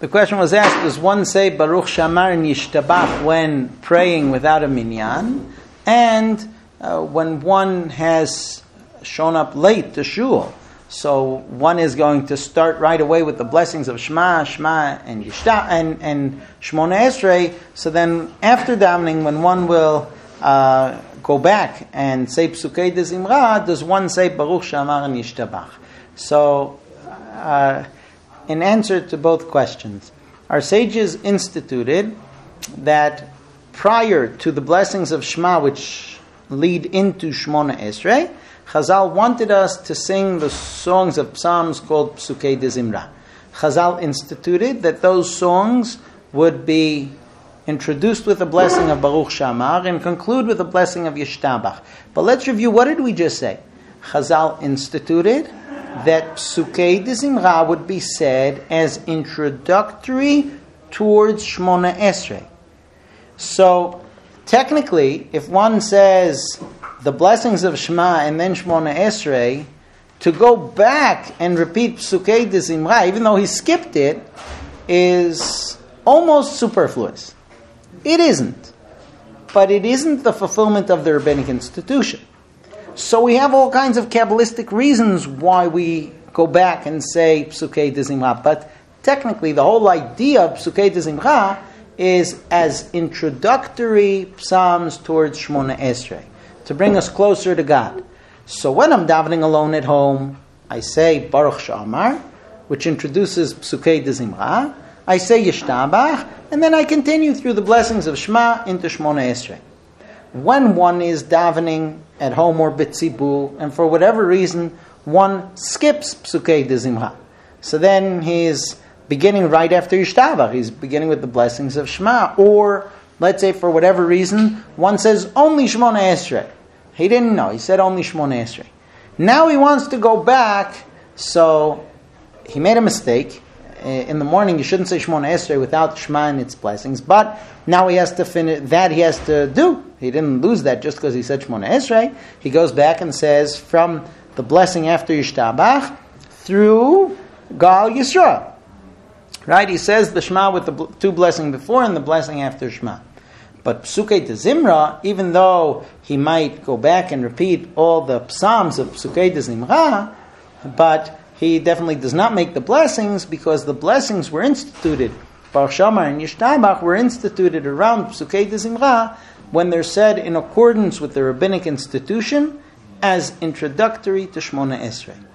The question was asked, does one say Baruch Shamar Yishtabach when praying without a minyan, and when one has shown up late to shul? So one is going to start right away with the blessings of Shema, Shema, and Yishta, and Shmona Esrei. So then after davening, when one will go back and say Psukei de Zimra, does one say Baruch Shamar Yishtabach? So in answer to both questions, our sages instituted that prior to the blessings of Shema, which lead into Shmona Esrei, Chazal wanted us to sing the songs of Psalms called Psukei de Zimra. Chazal instituted that those songs would be introduced with the blessing of Baruch Shamar and conclude with the blessing of Yishtabach. But let's review, what did we just say? Chazal instituted that Psukei de Zimra would be said as introductory towards Shmona Esrei. So, technically, if one says the blessings of Shema and then Shmona Esrei, to go back and repeat Psukei de Zimra, even though he skipped it, is almost superfluous. It isn't. But it isn't the fulfillment of the rabbinic institution. So we have all kinds of Kabbalistic reasons why we go back and say Psukei de Zimra. But technically, the whole idea of Psukei de Zimra is as introductory psalms towards Shmona Esrei, to bring us closer to God. So when I'm davening alone at home, I say Baruch Shamar, which introduces Psukei de Zimra. I say Yishtabach, and then I continue through the blessings of Shema into Shmona Esrei. When one is davening at home or B'tzibur, and for whatever reason, one skips Psukei de Zimra, so then he's beginning right after Yishtabach. He's beginning with the blessings of Shema. Or, let's say for whatever reason, one says only Shmona Esrei. He didn't know. He said only Shmona Esrei. Now he wants to go back, so he made a mistake. In the morning, you shouldn't say Shmona Esrei without Shema and its blessings. But now he has to finish that. He has to do. He didn't lose that just because he said Shmona Esrei. He goes back and says from the blessing after Yishtabach through Gal Yisrael. Right? He says the Shema with the two blessings before and the blessing after Shema. But Psukei de Zimra, even though he might go back and repeat all the psalms of Psukei de Zimra, but he definitely does not make the blessings, because the blessings were instituted, Baruch Shamar and Yishtabach were instituted around Psukei de Zimra when they're said in accordance with the rabbinic institution as introductory to Shmona Esrei.